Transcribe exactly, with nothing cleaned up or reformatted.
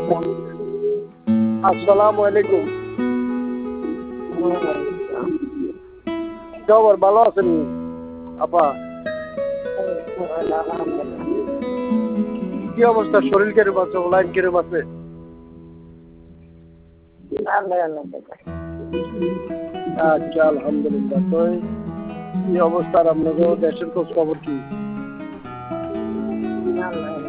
আসসালামু আলাইকুম। খবর ভালো আছেন আপা? কি অবস্থা, শরীর কিরম আছে, লাইন কিরম আছে? আচ্ছা আলহামদুলিল্লাহ। তো কি অবস্থা আপনাদের দেশের খোঁজ খবর কি?